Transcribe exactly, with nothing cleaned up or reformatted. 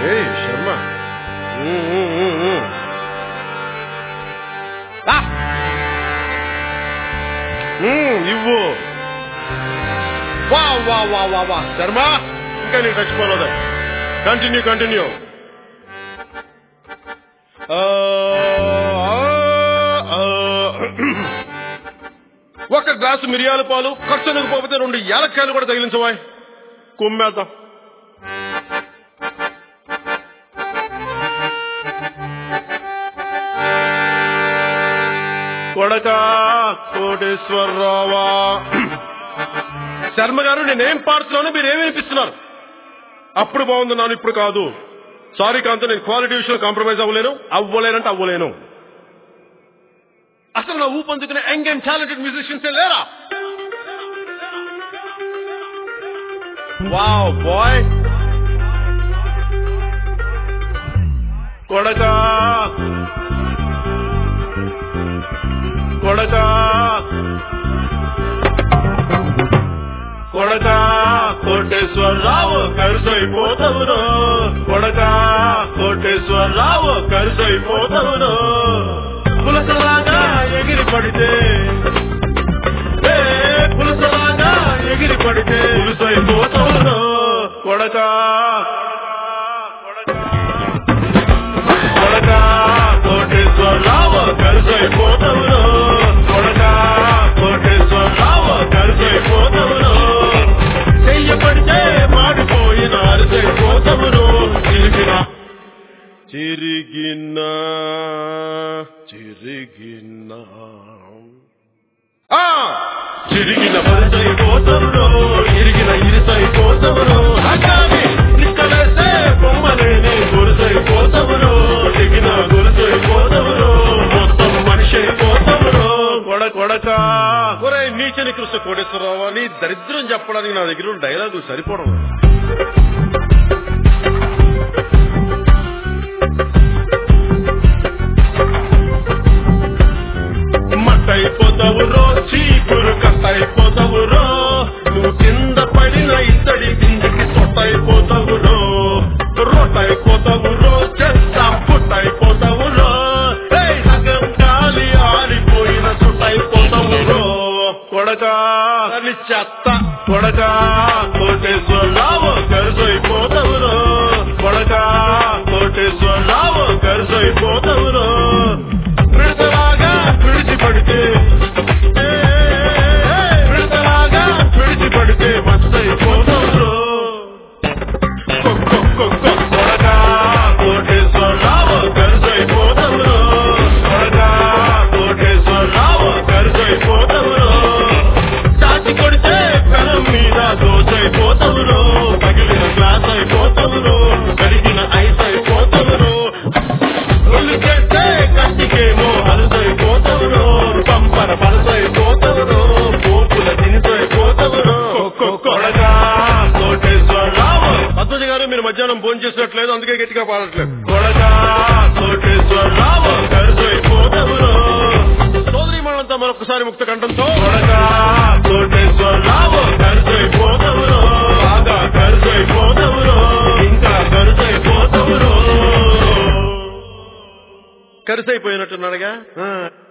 ఏ శర్మ ఇవ్వు. వా వా వా వా వా శర్మ, ఇంకా నీకు చచ్చిపోలేదు. Continue continue. ఒక గ్లాసు మిరియాల పాలు ఖర్చు పోతే రెండు యాలక్కాయలు కూడా తగిలించవా. కుమ్మేద్దాం. కొడకా కోటేశ్వరరావా. శర్మ గారు, నేనేం పాడుతున్నాను, మీరు ఏమేమిపిస్తున్నారు? అప్పుడు బాగుందన్నాను, ఇప్పుడు కాదు. సారీ కాంత, నేను క్వాలిటీ విషయంలో కాంప్రమైజ్ అవ్వలేను. అవ్వలేనంటే అవ్వలేను. అసలు నా ఊపందుకునే యంగ్ అండ్ టాలెంటెడ్ మ్యూజిషియన్స్ లేరా? Wow boy. కొడకా కొడకా కొడకా కోటేశ్వరరావు కరుసైపోతవును. కొడకా కోటేశ్వరరావు కరుసైపోతవును. పులసలాగా ఎగిరి పడితే పులసలాగా ఎగిరి పడితే పులుసైపోతవును. కొడకా కొడకా కోటేశ్వరరావు కరుసైపోతవును. కొడకా కోటేశ్వరరావు కరుసైపోతవును. చెయ్యపడితే మాడిపోయిన అరుసైపోతవును. చిరిగిన చిరిగిన చిరిగిన చిరిగిన పరుసైపోతవును. ఇరిగిన ఇరుసైపోతవును. అగాని నిక్కలేస్తే బొమ్మలేని గురుసైపోతవును. దిగిన గురుసైపోతవును. మొత్తం మనిషి అయిపోతవును. కొడ కొడకా ఒరే నీచని కృష్ణ కోటేశ్వరరావు, నీ దరిద్రం చెప్పడానికి నా దగ్గర డైలాగులు సరిపోవడం. మట్టయిపోతావు రో, చీపురు కట్టయిపోతావు రో. నువ్వు కింద పడిన ఇత్తడి కిందకి సొట్టయిపోతావు రో. రొట్టయిపోతావు రో, చెత్త పుట్టయిపోతావు రో. సగం గాలి ఆరిపోయిన సుట్టయిపోతావు రో. కొడకా అని చెత్త. కొడకా కోటేశ్వరరావు కరుసైపోతావు రో. కొడకా కోటేశ్వరరావు కరుసైపోతావు రో. విడతలాగా విడిచిపడితే విడతలాగా విడిచిపడితే మస్తైపోతావు. కొడకా కోటేశ్వరరావు కరుసైపోతావు. కొడకా కోటేశ్వరరావు కరుసైపోతావు. చాచి కొడితే పెనం మీద దోసైపోతావు. పగిలిన గ్లాస్ అయిపోతావు. కరిగిన ఐస్ అయిపోతావు. ఒళ్ళు చేస్తే కత్తికేమో అలుసైపోతావు. పంపర పలసైపోతావు. పోపుల దినిసైపోతావు. కొడకా కోటేశ్వరరావు. అద్వజ గారు, మీరు మధ్యాహ్నం భోజనం చేసినట్లేదు, అందుకే గట్టిగా పాడట్లేదు. కొడకా కోటేశ్వరరావు కరుసైపోతావు. సోదరి మనంతా మరొకసారి ముక్త కంఠంతో కొడకా కోటేశ్వరరావు కరుసైపోతావు. బాగా కరుసైపోతావు. ఇంకా కరుసైపోతావు. కరుసైపోయినట్టున్నాడుగా.